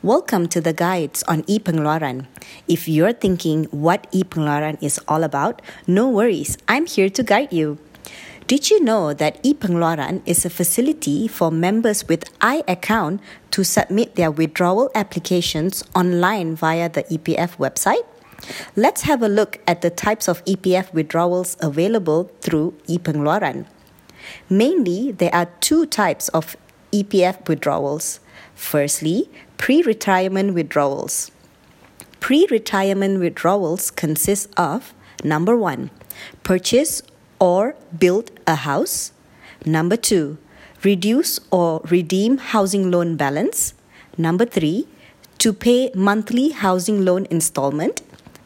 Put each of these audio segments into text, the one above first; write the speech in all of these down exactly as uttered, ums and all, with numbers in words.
Welcome to the guides on e-Pengeluaran. If you're thinking what e-Pengeluaran is all about, no worries, I'm here to guide you. Did you know that e-Pengeluaran is a facility for members with iAccount to submit their withdrawal applications online via the E P F website? Let's have a look at the types of E P F withdrawals available through e-Pengeluaran. Mainly, there are two types of E P F withdrawals. Firstly, pre-retirement withdrawals. Pre-retirement withdrawals consist of number one, purchase or build a house. Number two, reduce or redeem housing loan balance. Number three, to pay monthly housing loan installment.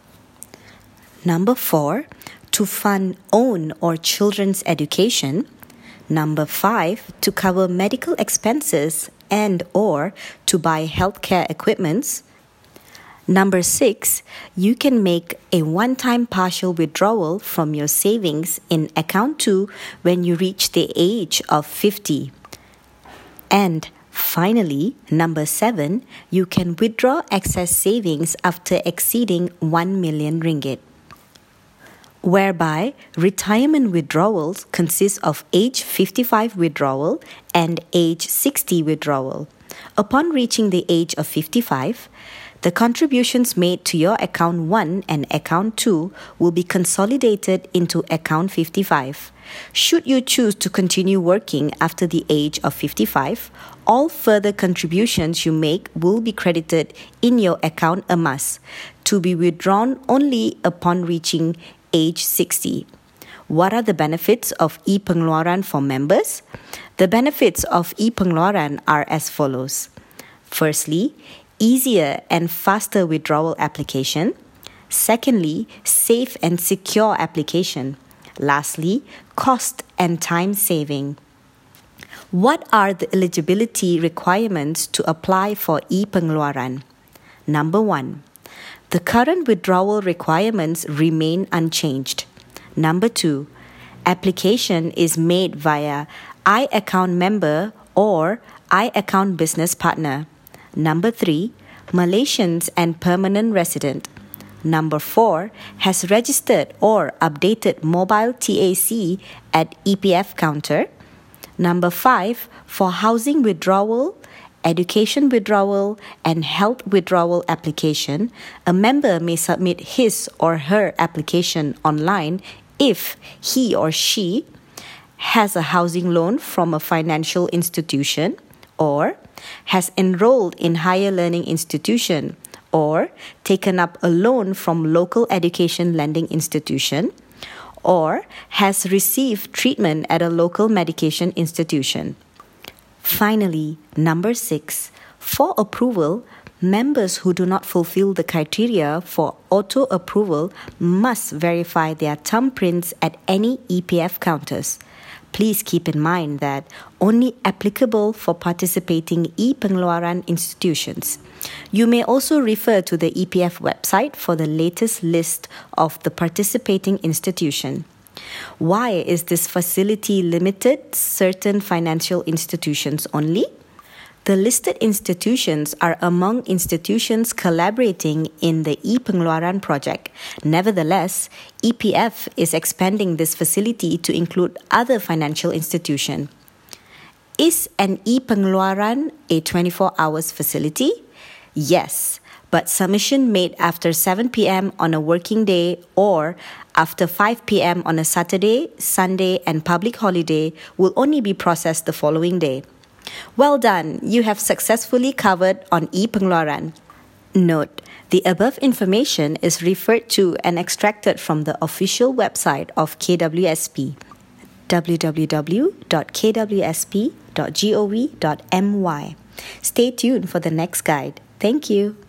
Number four, to fund own or children's education. Number five, to cover medical expenses and or to buy healthcare equipments. Number six, you can make a one-time partial withdrawal from your savings in account two when you reach the age of fifty. And finally, number seven, you can withdraw excess savings after exceeding one million ringgit. Whereby retirement withdrawals consist of age fifty-five withdrawal and age sixty withdrawal. Upon reaching the age of fifty-five, the contributions made to your account one and account two will be consolidated into account fifty-five. Should you choose to continue working after the age of fifty-five, all further contributions you make will be credited in your account emas, to be withdrawn only upon reaching age sixty. What are the benefits of e-Pengeluaran for members? The benefits of e-Pengeluaran are as follows. Firstly, easier and faster withdrawal application. Secondly, safe and secure application. Lastly, cost and time saving. What are the eligibility requirements to apply for e-Pengeluaran? Number one, the current withdrawal requirements remain unchanged. Number two, application is made via iAccount member or iAccount business partner. Number three, Malaysians and permanent resident. Number four, has registered or updated mobile T A C at E P F counter. Number five, for housing withdrawal, education withdrawal, and health withdrawal application, a member may submit his or her application online if he or she has a housing loan from a financial institution, or has enrolled in higher learning institution, or taken up a loan from local education lending institution, or has received treatment at a local medication institution. Finally, number six, for approval, members who do not fulfill the criteria for auto-approval must verify their thumbprints at any E P F counters. Please keep in mind that only applicable for participating e-Pengeluaran institutions. You may also refer to the E P F website for the latest list of the participating institution. Why is this facility limited to certain financial institutions only? The listed institutions are among institutions collaborating in the e-Pengeluaran project. Nevertheless, E P F is expanding this facility to include other financial institutions. Is an e-Pengeluaran a twenty-four hours facility? Yes, but submission made after seven p.m. on a working day or after five p.m. on a Saturday, Sunday, and public holiday will only be processed the following day. Well done, you have successfully covered on e-Pengeluaran. Note, the above information is referred to and extracted from the official website of K W S P, w w w dot k w s p dot gov dot m y. Stay tuned for the next guide. Thank you.